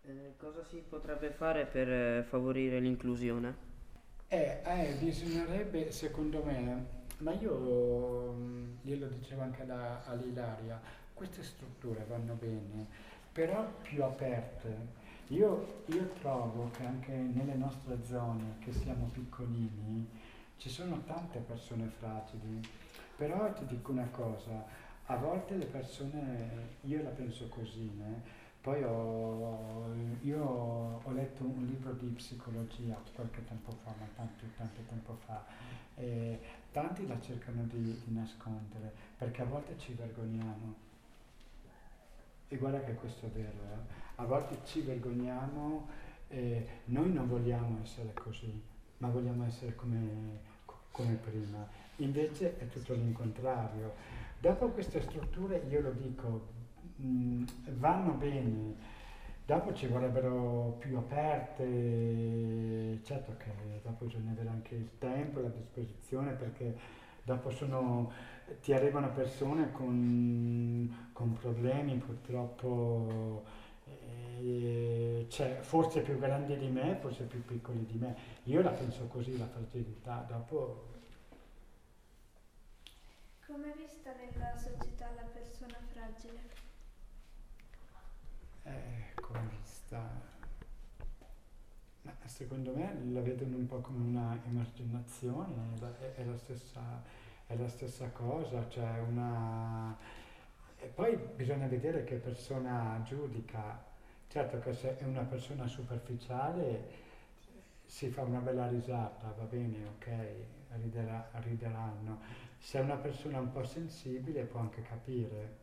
Cosa si potrebbe fare per favorire l'inclusione? Bisognerebbe, secondo me, ma glielo dicevo anche all'Ilaria, queste strutture vanno bene, però più aperte. Io trovo che anche nelle nostre zone, che siamo piccolini, ci sono tante persone fragili, però ti dico una cosa, a volte le persone, io la penso così, né? Poi io ho letto un libro di psicologia qualche tempo fa, ma tanto tempo fa, e tanti la cercano di nascondere, perché a volte ci vergogniamo. E guarda che questo è vero, eh. A volte ci vergogniamo e noi non vogliamo essere così, ma vogliamo essere come prima. Invece è tutto l'incontrario. Dopo queste strutture, io lo dico, vanno bene. Dopo ci vorrebbero più aperte, certo che dopo bisogna avere anche il tempo, la disposizione, perché dopo ti arrivano persone con problemi purtroppo, cioè, forse più grandi di me, forse più piccoli di me. Io la penso così, la fragilità, dopo Come è vista nella società la persona fragile? come vista. Ma secondo me la vedono un po' come una emarginazione, è la stessa cosa, cioè una. E poi bisogna vedere che persona giudica. Certo che se è una persona superficiale si fa una bella risata, va bene, ok, rideranno. Se è una persona un po' sensibile può anche capire.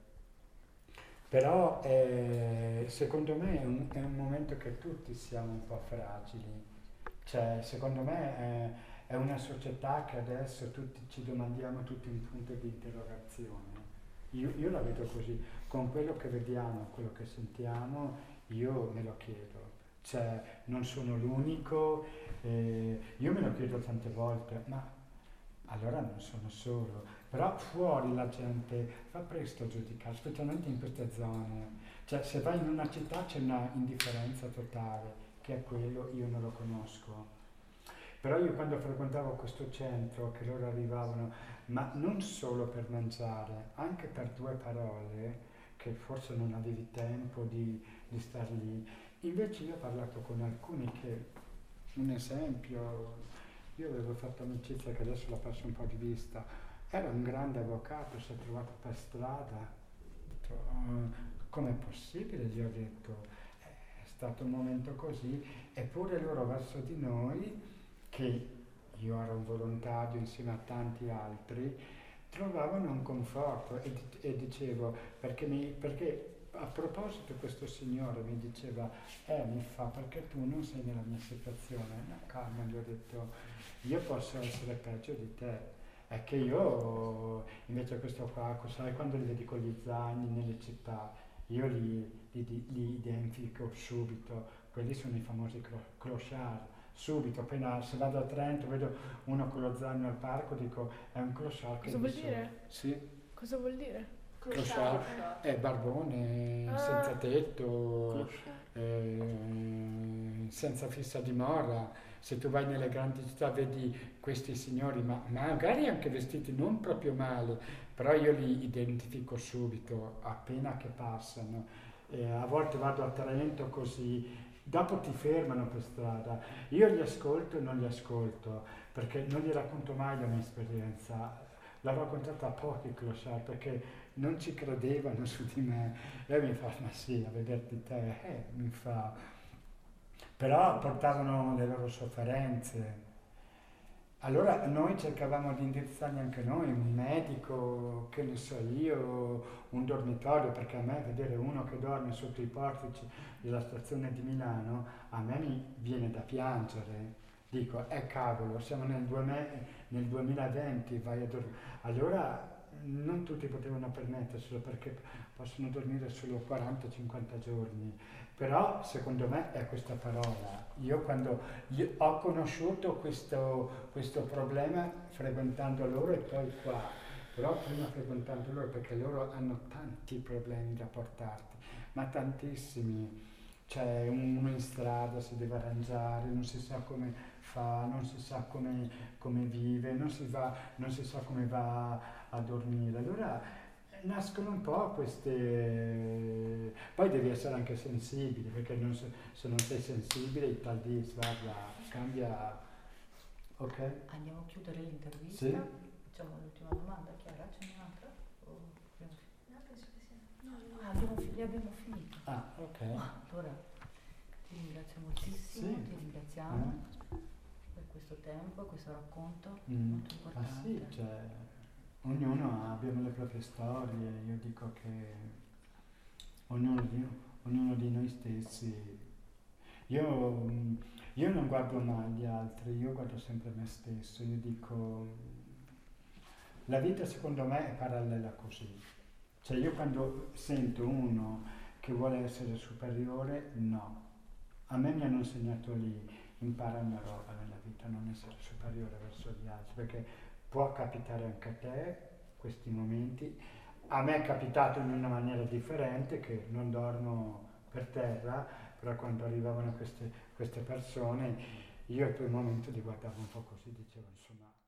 Però secondo me è un momento che tutti siamo un po' fragili. Cioè, secondo me è una società che adesso tutti ci domandiamo tutti un punto di interrogazione. Io la vedo così, con quello che vediamo, quello che sentiamo, io me lo chiedo. Cioè, non sono l'unico, io me lo chiedo tante volte, ma allora non sono solo. Però fuori la gente fa presto a giudicare, specialmente in queste zone. Cioè, se vai in una città c'è una indifferenza totale, che è quello, io non lo conosco. Però io quando frequentavo questo centro, che loro arrivavano, ma non solo per mangiare, anche per due parole, che forse non avevi tempo di star lì. Invece io ho parlato con alcuni che, un esempio, io avevo fatto amicizia che adesso la passo un po' di vista, era un grande avvocato, si è trovato per strada. Ho detto, com'è possibile? Gli ho detto, è stato un momento così, eppure loro verso di noi, che io ero un volontario insieme a tanti altri, trovavano un conforto e dicevo, perché a proposito questo signore mi diceva, mi fa, perché tu non sei nella mia situazione? No, calma, gli ho detto, io posso essere peggio di te. È che io, invece questo qua, sai, quando li vedi con gli zaini nelle città, io li identifico subito, quelli sono i famosi clochard, subito, appena se vado a Trento vedo uno con lo zaino al parco, dico è un clochard che Cosa vuol adesso. dire? Sì, Cosa vuol dire? clochard è barbone, senza tetto, Clochard. senza fissa dimora. Se tu vai nelle grandi città vedi questi signori, ma magari anche vestiti non proprio male, però io li identifico subito appena che passano. A volte vado a Trento così, dopo ti fermano per strada. Io li ascolto e non li ascolto, perché non gli racconto mai la mia esperienza. L'ho raccontata a pochi clochard perché non ci credevano su di me. E mi fa, ma sì, a vederti te, mi fa. Però portavano le loro sofferenze. Allora noi cercavamo di indirizzarli anche noi, un medico, che ne so io, un dormitorio, perché a me vedere uno che dorme sotto i portici della stazione di Milano, a me mi viene da piangere. Dico, cavolo, siamo nel 2020, vai a dormire. Allora non tutti potevano permetterselo perché possono dormire solo 40-50 giorni. Però secondo me è questa parola. Io quando ho conosciuto questo problema frequentando loro e poi qua, però prima frequentando loro perché loro hanno tanti problemi da portarti, ma tantissimi. Cioè uno in strada si deve arrangiare, non si sa come fa, non si sa come vive, non si sa come va a dormire. Allora nascono un po' queste... Poi devi essere anche sensibile, perché se non sei sensibile il tal di guarda, cambia... Ok? Andiamo a chiudere l'intervista. Sì? Facciamo l'ultima domanda, Chiara, c'è un'altra? O abbiamo No, penso che sia. le abbiamo finito. Ah, ok. Allora, ti ringrazio moltissimo, Sì. ti ringraziamo per questo tempo, questo racconto molto Ah importante. sì, cioè, abbiamo le proprie storie, io dico che ognuno di noi stessi, io, io non guardo mai gli altri, io guardo sempre me stesso, io dico, la vita secondo me è parallela così, cioè io quando sento uno che vuole essere superiore, no, a me mi hanno insegnato lì, impara una roba nella vita, non essere superiore verso gli altri, perché può capitare anche a te questi momenti. A me è capitato in una maniera differente, che non dormo per terra, però quando arrivavano queste persone, io per un momento li guardavo un po' così, dicevo insomma